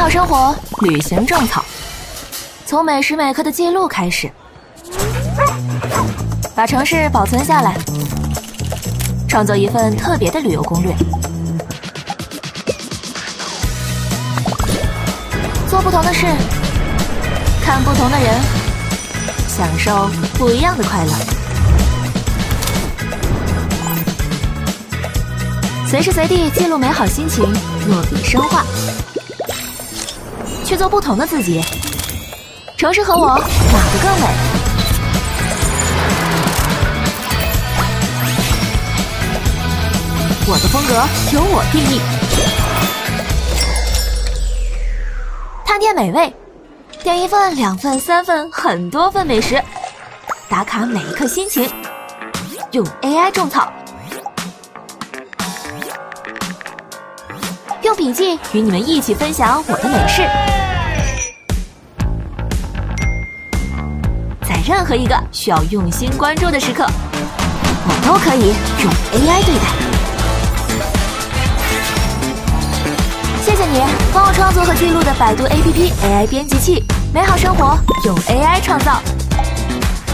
好生活，旅行种草，从每时每刻的记录开始，把城市保存下来，创作一份特别的旅游攻略，做不同的事，看不同的人，享受不一样的快乐。随时随地记录美好心情，落笔生画，去做不同的自己。城市和我哪个更美？我的风格由我定义。探店美味，点1份、2份、3份，很多份美食，打卡每一刻心情，用 AI 种草。用笔记与你们一起分享我的美事，在任何一个需要用心关注的时刻，我都可以用 AI 对待。谢谢你帮我创作和记录的百度 APP AI 编辑器，美好生活用 AI 创造。